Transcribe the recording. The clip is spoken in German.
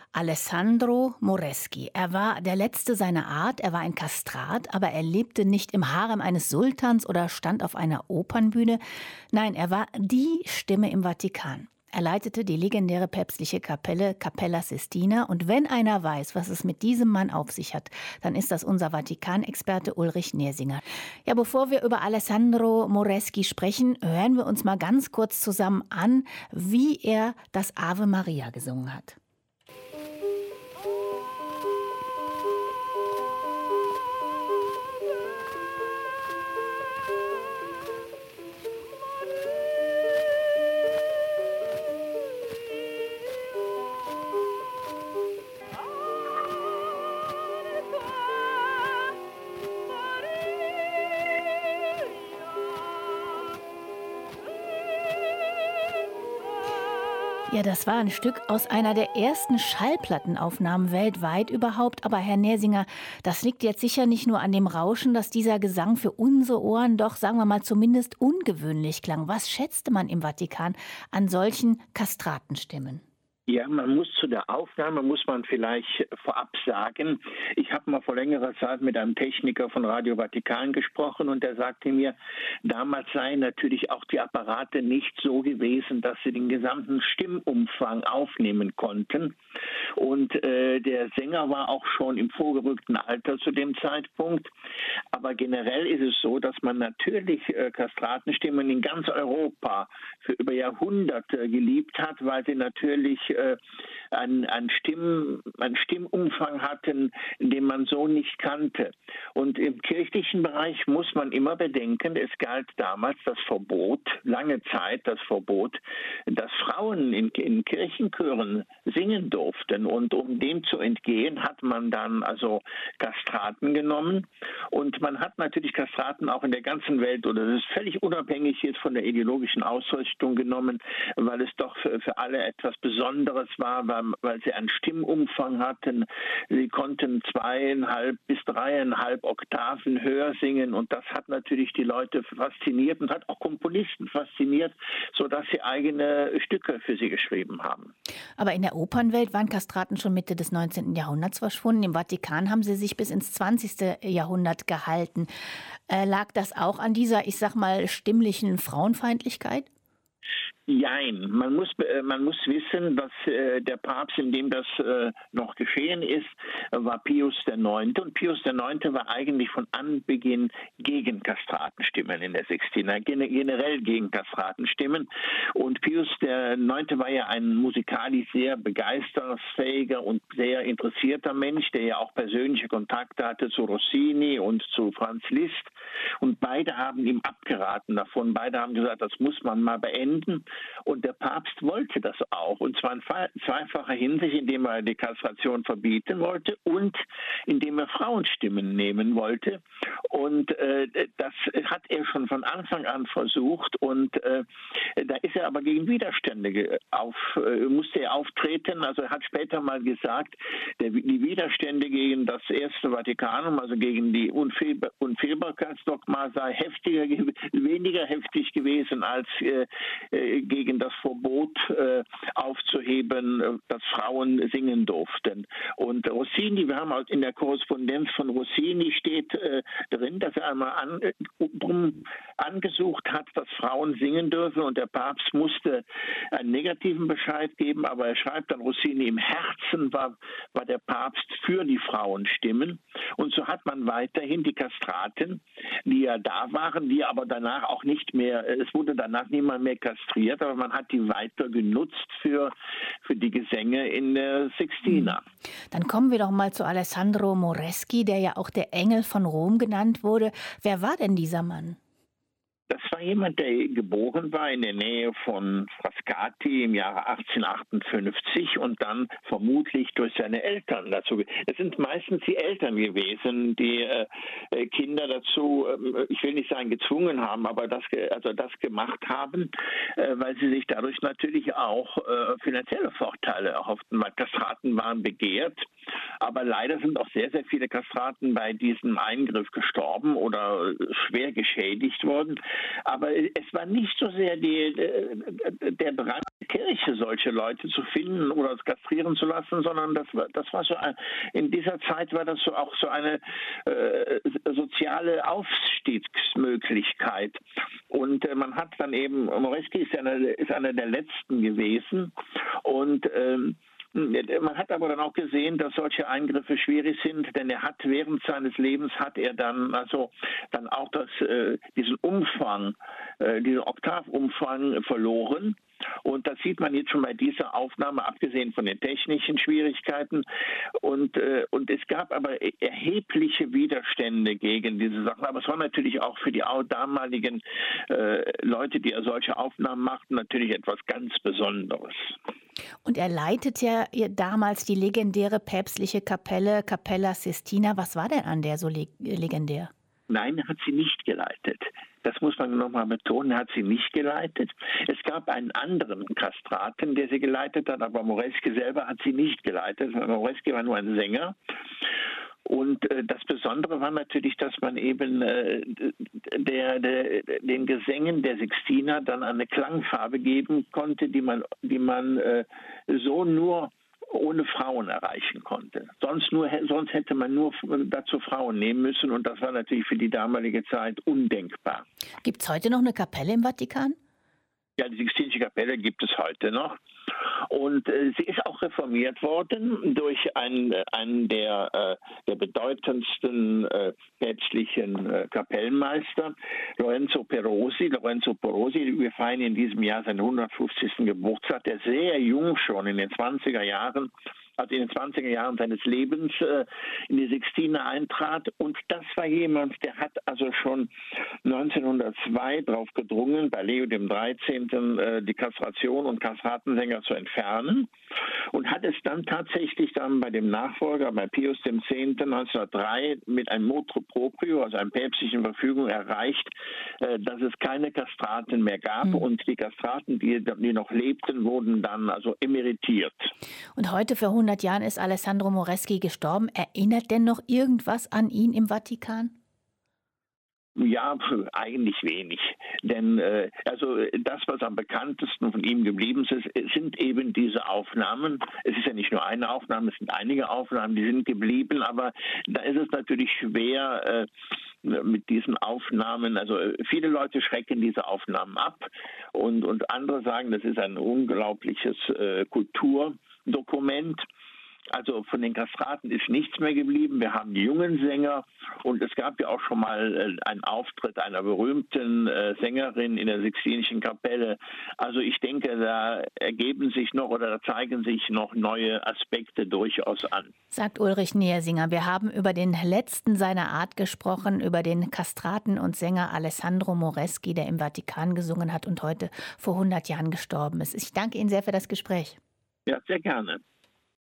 Alessandro Moreschi. Er war der letzte seiner Art, er war ein Kastrat, aber er lebte nicht im Harem eines Sultans oder stand auf einer Opernbühne. Nein, er war die Stimme im Vatikan. Er leitete die legendäre päpstliche Kapelle Cappella Sistina. Und wenn einer weiß, was es mit diesem Mann auf sich hat, dann ist das unser Vatikanexperte Ulrich Nersinger. Ja, bevor wir über Alessandro Moreschi sprechen, hören wir uns mal ganz kurz zusammen an, wie er das Ave Maria gesungen hat. Ja, das war ein Stück aus einer der ersten Schallplattenaufnahmen weltweit überhaupt. Aber Herr Nersinger, das liegt jetzt sicher nicht nur an dem Rauschen, dass dieser Gesang für unsere Ohren doch, sagen wir mal, zumindest ungewöhnlich klang. Was schätzte man im Vatikan an solchen Kastratenstimmen? Ja, man muss zu der Aufnahme, muss man vielleicht vorab sagen, ich habe mal vor längerer Zeit mit einem Techniker von Radio Vatikan gesprochen und der sagte mir, damals seien natürlich auch die Apparate nicht so gewesen, dass sie den gesamten Stimmumfang aufnehmen konnten. Und der Sänger war auch schon im vorgerückten Alter zu dem Zeitpunkt. Aber generell ist es so, dass man natürlich Kastratenstimmen in ganz Europa für über Jahrhunderte geliebt hat, weil sie natürlich einen Stimmumfang hatten, den man so nicht kannte. Und im kirchlichen Bereich muss man immer bedenken, es galt damals das Verbot, lange Zeit das Verbot, dass Frauen in Kirchenchören singen durften. Und um dem zu entgehen, hat man dann also Kastraten genommen. Und man hat natürlich Kastraten auch in der ganzen Welt, oder das ist völlig unabhängig jetzt von der ideologischen Ausrichtung genommen, weil es doch für alle etwas Besonderes war, weil sie einen Stimmumfang hatten. Sie konnten 2,5 bis 3,5 Oktaven höher singen und das hat natürlich die Leute fasziniert und hat auch Komponisten fasziniert, sodass sie eigene Stücke für sie geschrieben haben. Aber in der Opernwelt waren Kastraten schon Mitte des 19. Jahrhunderts verschwunden. Im Vatikan haben sie sich bis ins 20. Jahrhundert gehalten. Lag das auch an dieser, ich sag mal, stimmlichen Frauenfeindlichkeit? Jein. Man muss wissen, dass der Papst, in dem das noch geschehen ist, war Pius IX. Und Pius IX war eigentlich von Anbeginn gegen Kastratenstimmen in der Sixtina, generell gegen Kastratenstimmen. Und Pius IX. War ja ein musikalisch sehr begeisterungsfähiger und sehr interessierter Mensch, der ja auch persönliche Kontakte hatte zu Rossini und zu Franz Liszt. Und beide haben ihm abgeraten davon. Beide haben gesagt, das muss man mal beenden. Und der Papst wollte das auch, und zwar in zweifacher Hinsicht, indem er die Kastration verbieten wollte und indem er Frauenstimmen nehmen wollte. Und das hat er schon von Anfang an versucht und da ist er aber gegen Widerstände musste er auftreten. Also er hat später mal gesagt, die Widerstände gegen das Erste Vatikanum, also gegen die Unfehlbarkeitsdogma, sei weniger heftig gewesen als gegen das Verbot aufzuheben, dass Frauen singen durften. Und Rossini, wir haben in der Korrespondenz von Rossini steht drin, dass er einmal angesucht hat, dass Frauen singen dürfen und der Papst musste einen negativen Bescheid geben, aber er schreibt dann Rossini, im Herzen war der Papst für die Frauenstimmen und so hat man weiterhin die Kastraten, die ja da waren, die aber danach auch nicht mehr, es wurde danach niemand mehr kastriert, aber man hat die weiter genutzt für die Gesänge in der Sixtina. Dann kommen wir doch mal zu Alessandro Moreschi, der ja auch der Engel von Rom genannt wurde. Wer war denn dieser Mann? Das war jemand, der geboren war in der Nähe von Frascati im Jahre 1858 und dann vermutlich durch seine Eltern dazu. Es sind meistens die Eltern gewesen, die Kinder dazu, ich will nicht sagen gezwungen haben, aber das gemacht haben, weil sie sich dadurch natürlich auch finanzielle Vorteile erhofften, weil Kastraten waren begehrt. Aber leider sind auch sehr, sehr viele Kastraten bei diesem Eingriff gestorben oder schwer geschädigt worden. Aber es war nicht so sehr der Drang der Kirche, solche Leute zu finden oder kastrieren zu lassen, sondern das war so in dieser Zeit war das so auch so eine soziale Aufstiegsmöglichkeit. Und man hat dann eben, Moresky ist einer der letzten gewesen und man hat aber dann auch gesehen, dass solche Eingriffe schwierig sind, denn er hat während seines Lebens dann auch diesen Umfang, diesen Oktavumfang verloren. Und das sieht man jetzt schon bei dieser Aufnahme, abgesehen von den technischen Schwierigkeiten. Und es gab aber erhebliche Widerstände gegen diese Sachen. Aber es war natürlich auch für die damaligen Leute, die solche Aufnahmen machten, natürlich etwas ganz Besonderes. Und er leitet ja damals die legendäre päpstliche Kapelle, Capella Sistina. Was war denn an der so legendär? Nein, er hat sie nicht geleitet. Das muss man nochmal betonen, er hat sie nicht geleitet. Es gab einen anderen Kastraten, der sie geleitet hat, aber Moresky selber hat sie nicht geleitet. Moresky war nur ein Sänger. Und das Besondere war natürlich, dass man eben den Gesängen der Sixtiner dann eine Klangfarbe geben konnte, die man so nur ohne Frauen erreichen konnte. Sonst hätte man nur dazu Frauen nehmen müssen und das war natürlich für die damalige Zeit undenkbar. Gibt es heute noch eine Kapelle im Vatikan? Ja, die Sixtinische Kapelle gibt es heute noch. Und sie ist auch reformiert worden durch einen der bedeutendsten päpstlichen Kapellmeister, Lorenzo Perosi. Wir feiern in diesem Jahr seinen 150. Geburtstag, der sehr jung schon in den 20er Jahren seines Lebens in die Sixtine eintrat. Und das war jemand, der hat also schon 1902 darauf gedrungen, bei Leo dem 13. Die Kastration und Kastratensänger zu entfernen und hat es dann tatsächlich bei dem Nachfolger, bei Pius X. 1903 mit einem Motu proprio, also einer päpstlichen Verfügung erreicht, dass es keine Kastraten mehr gab und die Kastraten, die noch lebten, wurden dann also emeritiert. Und heute vor 100 Jahren ist Alessandro Moresky gestorben. Erinnert denn noch irgendwas an ihn im Vatikan? Ja, eigentlich wenig. Denn das, was am bekanntesten von ihm geblieben ist, sind eben diese Aufnahmen. Es ist ja nicht nur eine Aufnahme, es sind einige Aufnahmen, die sind geblieben. Aber da ist es natürlich schwer mit diesen Aufnahmen. Also viele Leute schrecken diese Aufnahmen ab und andere sagen, das ist ein unglaubliches Kulturdokument. Also von den Kastraten ist nichts mehr geblieben. Wir haben die jungen Sänger und es gab ja auch schon mal einen Auftritt einer berühmten Sängerin in der Sixtinischen Kapelle. Also ich denke, da zeigen sich noch neue Aspekte durchaus an. Sagt Ulrich Neersinger. Wir haben über den letzten seiner Art gesprochen, über den Kastraten und Sänger Alessandro Moresky, der im Vatikan gesungen hat und heute vor 100 Jahren gestorben ist. Ich danke Ihnen sehr für das Gespräch. Ja, sehr gerne.